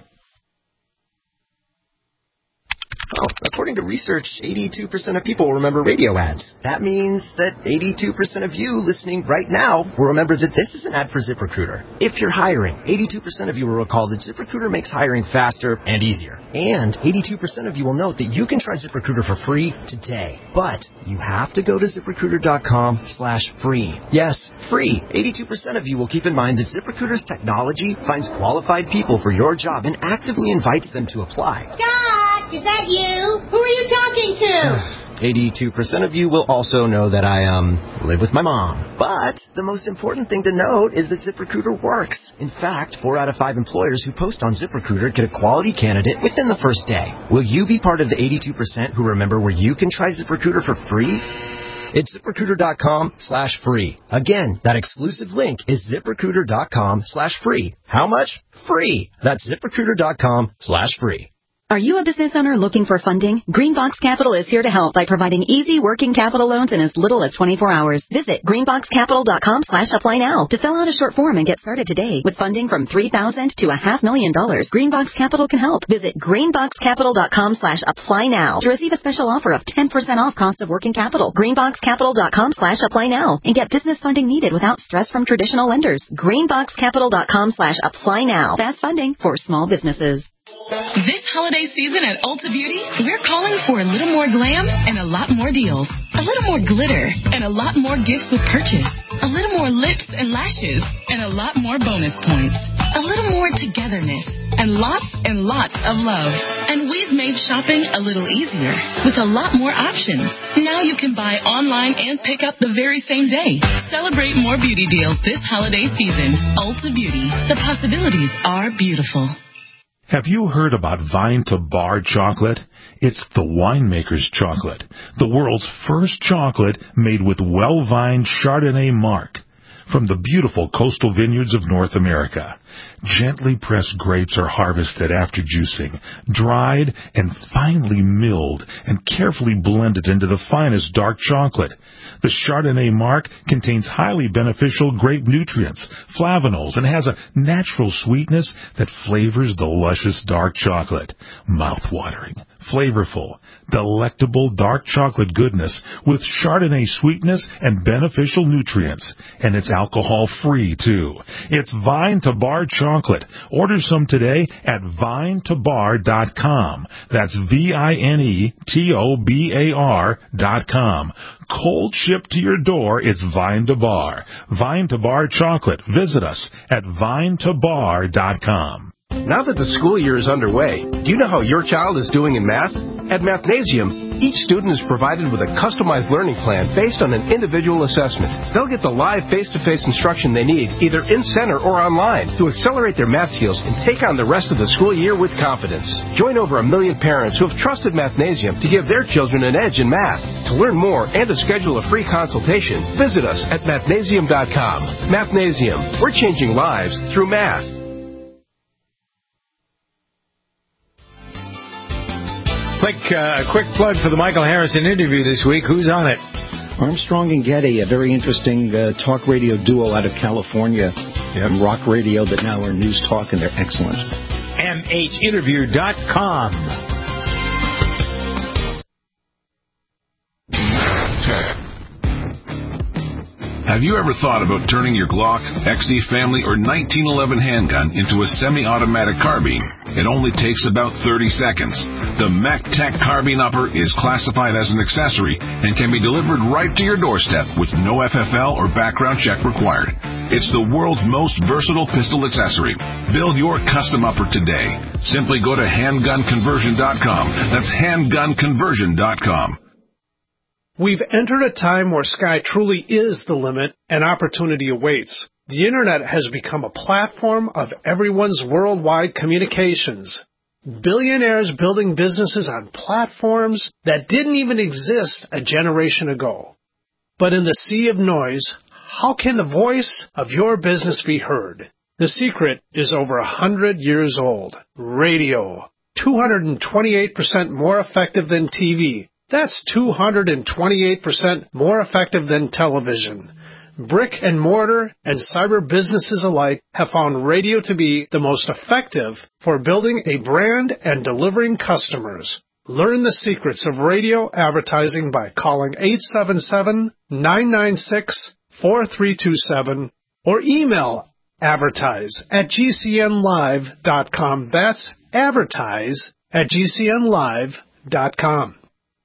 Oh, according to research, eighty-two percent of people remember radio ads. That means that eighty-two percent of you listening right now will remember that this is an ad for ZipRecruiter. If you're hiring, eighty-two percent of you will recall that ZipRecruiter makes hiring faster and easier. And eighty-two percent of you will note that you can try ZipRecruiter for free today. But you have to go to ZipRecruiter dot com slash free. Yes, free. eighty-two percent of you will keep in mind that ZipRecruiter's technology finds qualified people for your job and actively invites them to apply. Scott, is that you? Who are you talking to? eighty-two percent of you will also know that I, um, live with my mom. But the most important thing to note is that ZipRecruiter works. In fact, four out of five employers who post on ZipRecruiter get a quality candidate within the first day. Will you be part of the eighty-two percent who remember where you can try ZipRecruiter for free? It's ZipRecruiter dot com slash free. Again, that exclusive link is ZipRecruiter dot com slash free. How much? Free. That's ZipRecruiter dot com slash free. Are you a business owner looking for funding? Greenbox Capital is here to help by providing easy working capital loans in as little as twenty-four hours. Visit greenbox capital dot com slash apply now to fill out a short form and get started today. With funding from three thousand dollars to a half million dollars, Greenbox Capital can help. Visit greenbox capital dot com slash apply now to receive a special offer of ten percent off cost of working capital. greenbox capital dot com slash apply now and get business funding needed without stress from traditional lenders. greenbox capital dot com slash apply now. Fast funding for small businesses. This holiday season at Ulta Beauty, we're calling for a little more glam and a lot more deals. A little more glitter and a lot more gifts with purchase. A little more lips and lashes and a lot more bonus points. A little more togetherness and lots and lots of love. And we've made shopping a little easier with a lot more options. Now you can buy online and pick up the very same day. Celebrate more beauty deals this holiday season. Ulta Beauty. The possibilities are beautiful. Have you heard about Vine to Bar chocolate? It's the winemaker's chocolate, the world's first chocolate made with well-vined Chardonnay marc from the beautiful coastal vineyards of North America. Gently pressed grapes are harvested after juicing, dried and finely milled and carefully blended into the finest dark chocolate. The Chardonnay marc contains highly beneficial grape nutrients, flavanols, and has a natural sweetness that flavors the luscious dark chocolate. Mouth-watering, flavorful, delectable dark chocolate goodness with Chardonnay sweetness and beneficial nutrients. And it's alcohol-free, too. It's Vine to Bar chocolate. Order some today at vine to bar dot com. That's V I N E T O B A R dot com. Cold shipped to your door, it's Vine to Bar. Vine to Bar chocolate. Visit us at vine to bar dot com. Now that the school year is underway, do you know how your child is doing in math? At Mathnasium, each student is provided with a customized learning plan based on an individual assessment. They'll get the live face-to-face instruction they need, either in-center or online, to accelerate their math skills and take on the rest of the school year with confidence. Join over a million parents who have trusted Mathnasium to give their children an edge in math. To learn more and to schedule a free consultation, visit us at mathnasium dot com. Mathnasium, we're changing lives through math. Quick, uh, quick plug for the Michael Harrison interview this week. Who's on it? Armstrong and Getty, a very interesting uh, talk radio duo out of California. Yep. Rock radio, but now are news talk, and they're excellent. M H interview dot com. Have you ever thought about turning your Glock, X D Family, or nineteen eleven handgun into a semi-automatic carbine? It only takes about thirty seconds. The MacTac Carbine Upper is classified as an accessory and can be delivered right to your doorstep with no F F L or background check required. It's the world's most versatile pistol accessory. Build your custom upper today. Simply go to handgun conversion dot com. That's handgun conversion dot com. We've entered a time where sky truly is the limit and opportunity awaits. The Internet has become a platform of everyone's worldwide communications. Billionaires building businesses on platforms that didn't even exist a generation ago. But in the sea of noise, how can the voice of your business be heard? The secret is over a hundred years old. Radio. two hundred twenty-eight percent more effective than T V. That's two hundred twenty-eight percent more effective than television. Brick and mortar and cyber businesses alike have found radio to be the most effective for building a brand and delivering customers. Learn the secrets of radio advertising by calling eight seven seven, nine nine six, four three two seven or email advertise at g c n live dot com. That's advertise at g c n live dot com.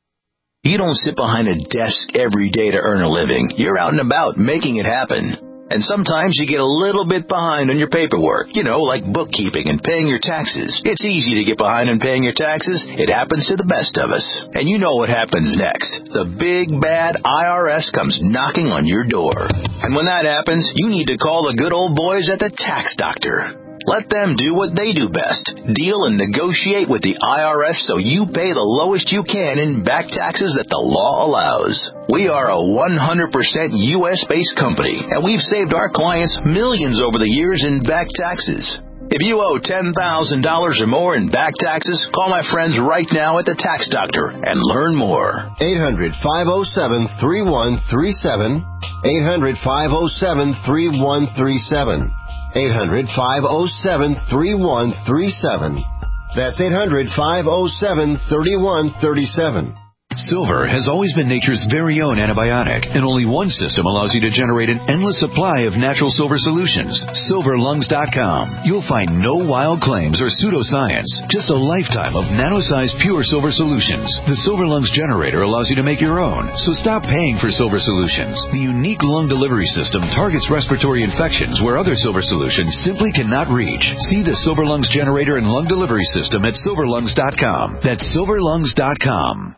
You don't sit behind a desk every day to earn a living. You're out and about making it happen. And sometimes you get a little bit behind on your paperwork, you know, like bookkeeping and paying your taxes. It's easy to get behind on paying your taxes. It happens to the best of us. And you know what happens next. The big, bad I R S comes knocking on your door. And when that happens, you need to call the good old boys at the Tax Doctor. Let them do what they do best. Deal and negotiate with the I R S so you pay the lowest you can in back taxes that the law allows. We are a one hundred percent U S-based company, and we've saved our clients millions over the years in back taxes. If you owe ten thousand dollars or more in back taxes, call my friends right now at the Tax Doctor and learn more. eight hundred, five oh seven, three one three seven. eight hundred, five oh seven, three one three seven. eight hundred, five oh seven, three one three seven. That's eight hundred, five oh seven, three one three seven. Silver has always been nature's very own antibiotic, and only one system allows you to generate an endless supply of natural silver solutions. silver lungs dot com. You'll find no wild claims or pseudoscience, just a lifetime of nano-sized pure silver solutions. The Silver Lungs generator allows you to make your own, so stop paying for silver solutions. The unique lung delivery system targets respiratory infections where other silver solutions simply cannot reach. See the Silver Lungs generator and lung delivery system at silver lungs dot com. That's silver lungs dot com.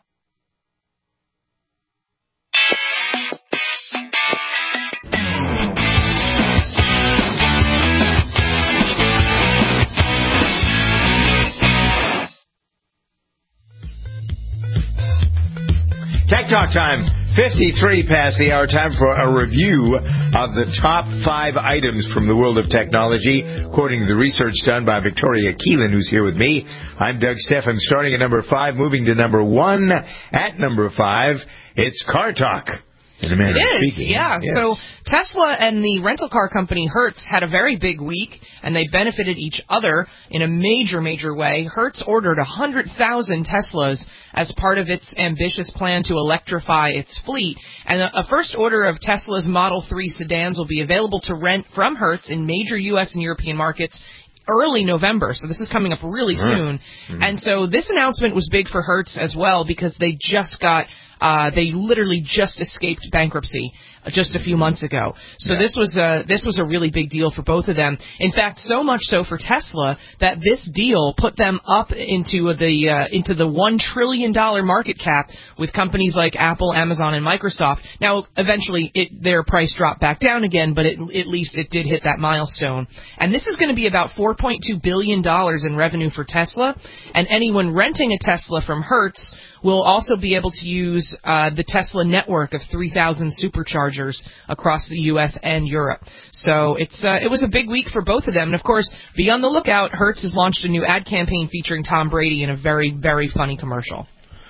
Tech Talk time, fifty-three past the hour. Time for a review of the top five items from the world of technology, according to the research done by Victoria Keelan, who's here with me. I'm Doug Stephan, starting at number five, moving to number one. At number five, it's Car Talk. As a manner It of is, speaking. yeah. Yes. So Tesla and the rental car company Hertz had a very big week, and they benefited each other in a major, major way. Hertz ordered one hundred thousand Teslas as part of its ambitious plan to electrify its fleet. And a, a first order of Tesla's Model three sedans will be available to rent from Hertz in major U S and European markets early November, so this is coming up really soon. Mm-hmm. And so this announcement was big for Hertz as well because they just got, uh, they literally just escaped bankruptcy just a few months ago. So yeah. this was a, this was a really big deal for both of them. In fact, so much so for Tesla that this deal put them up into the uh, into the one trillion dollars market cap with companies like Apple, Amazon, and Microsoft. Now, eventually, it, their price dropped back down again, but it, at least it did hit that milestone. And this is going to be about four point two billion dollars in revenue for Tesla, and anyone renting a Tesla from Hertz will also be able to use uh, the Tesla network of three thousand superchargers across the U S and Europe. So it's uh, it was a big week for both of them. And, of course, be on the lookout. Hertz has launched a new ad campaign featuring Tom Brady in a very, very funny commercial.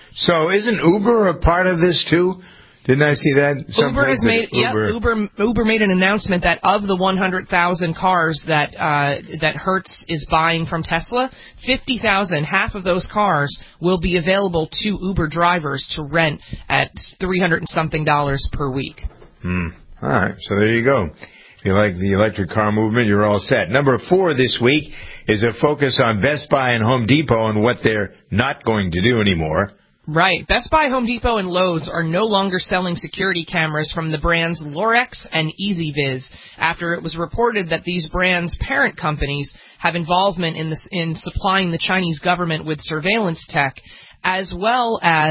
So isn't Uber a part of this, too? Didn't I see that? Uber has made Uber. Yeah, Uber Uber made an announcement that of the one hundred thousand cars that uh, that Hertz is buying from Tesla, fifty thousand, half of those cars will be available to Uber drivers to rent at three hundred and something dollars per week. Hmm. All right, so there you go. If you like the electric car movement, you're all set. Number four this week is a focus on Best Buy and Home Depot and what they're not going to do anymore. Right. Best Buy, Home Depot, and Lowe's are no longer selling security cameras from the brands Lorex and EasyViz after it was reported that these brands' parent companies have involvement in, the, in supplying the Chinese government with surveillance tech, as well as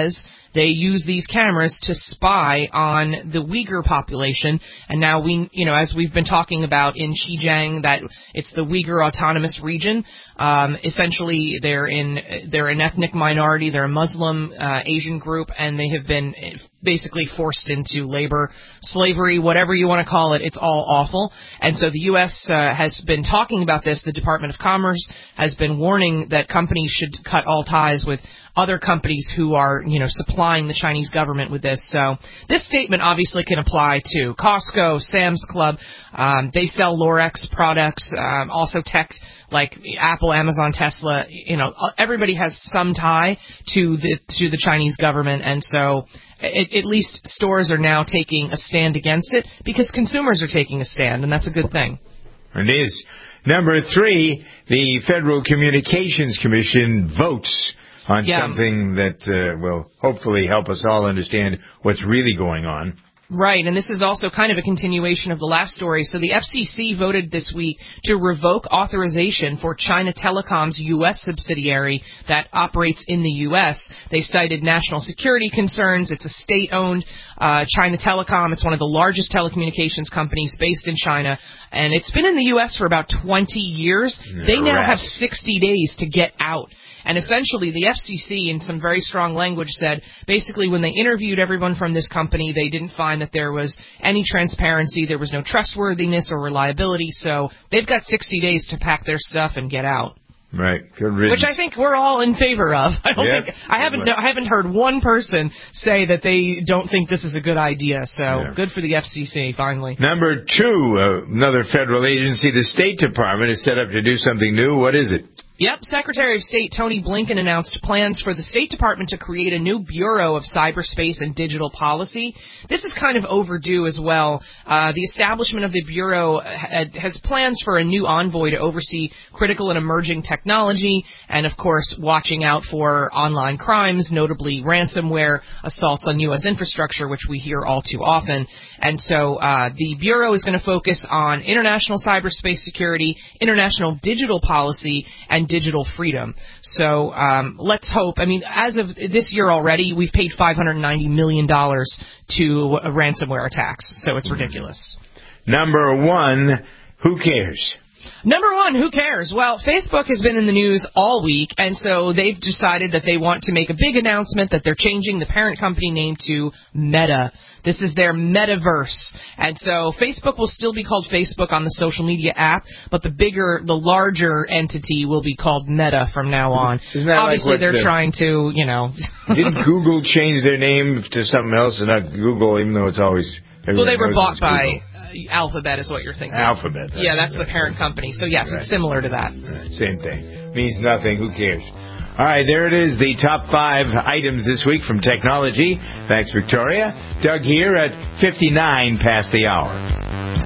they use these cameras to spy on the Uyghur population. And now we, you know, as we've been talking about in Xinjiang, that it's the Uyghur Autonomous Region. Um, essentially, they're in they're an ethnic minority. They're a Muslim uh, Asian group, and they have been basically forced into labor, slavery, whatever you want to call it. It's all awful. And so the U S uh, has been talking about this. The Department of Commerce has been warning that companies should cut all ties with other companies who are, you know, supplying the Chinese government with this. So this statement obviously can apply to Costco, Sam's Club. Um, they sell Lorex products, um, also tech like Apple, Amazon, Tesla. You know, everybody has some tie to the to the Chinese government, and so it, at least stores are now taking a stand against it because consumers are taking a stand, and that's a good thing. It is. Number three, the Federal Communications Commission votes on Yeah. something that uh, will hopefully help us all understand what's really going on. Right, and this is also kind of a continuation of the last story. So the F C C voted this week to revoke authorization for China Telecom's U S subsidiary that operates in the U S. They cited national security concerns. It's a state-owned uh, China Telecom. It's one of the largest telecommunications companies based in China, and it's been in the U S for about twenty years. They now have sixty days to get out. And essentially, the F C C, in some very strong language, said basically when they interviewed everyone from this company, they didn't find that there was any transparency, there was no trustworthiness or reliability, so they've got sixty days to pack their stuff and get out. Right. Good riddance. Which I think we're all in favor of. I don't Yep. think I haven't I haven't heard one person say that they don't think this is a good idea. So Yeah. good for the F C C finally. Number two, uh, another federal agency, the State Department, is set up to do something new. What is it? Yep, Secretary of State Tony Blinken announced plans for the State Department to create a new Bureau of Cyberspace and Digital Policy. This is kind of overdue as well. Uh, the establishment of the Bureau ha- has plans for a new envoy to oversee critical and emerging technology and, of course, watching out for online crimes, notably ransomware, assaults on U S infrastructure, which we hear all too often. And so uh, the Bureau is going to focus on international cyberspace security, international digital policy, and digital freedom. So um, let's hope. I mean, as of this year already, we've paid five hundred ninety million dollars to uh, ransomware attacks. So it's ridiculous. Number one, who cares? Number one, who cares? Well, Facebook has been in the news all week, and so they've decided that they want to make a big announcement that they're changing the parent company name to Meta. This is their metaverse. And so Facebook will still be called Facebook on the social media app, but the bigger, the larger entity will be called Meta from now on. Isn't that Obviously, like what they're the- trying to, you know... Didn't Google change their name to something else and not Google, even though it's always... Well, they were everyone knows bought it's by Google. uh, Alphabet is what you're thinking. Alphabet. Yeah, that's the parent company. So, yes, Right. it's similar to that. Same thing. Means nothing. Who cares? All right, there it is, the top five items this week from technology. Thanks, Victoria. Doug here at fifty-nine past the hour.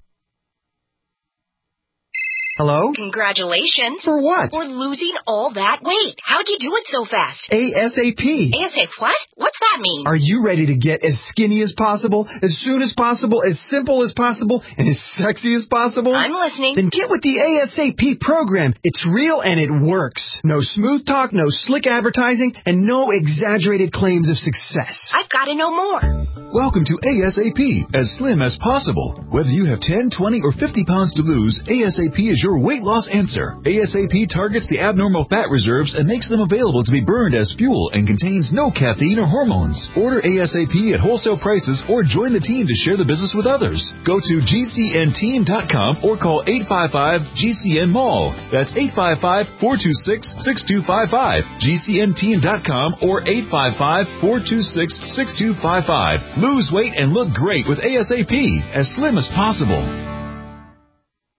Hello? Congratulations. For what? For losing all that weight. How'd you do it so fast? ASAP. ASAP what? What's that mean? Are you ready to get as skinny as possible, as soon as possible, as simple as possible, and as sexy as possible? I'm listening. Then get with the ASAP program. It's real and it works. No smooth talk, no slick advertising, and no exaggerated claims of success. I've got to know more. Welcome to ASAP, as slim as possible. Whether you have ten, twenty, or fifty pounds to lose, ASAP is your weight loss answer. ASAP targets the abnormal fat reserves and makes them available to be burned as fuel and contains no caffeine or hormones. Order ASAP at wholesale prices or join the team to share the business with others. Go to G C N team dot com or call eight five five G C N mall. That's eight five five, four two six, six two five five. G C N team dot com or eight five five, four two six, six two five five. Lose weight and look great with ASAP, as slim as possible.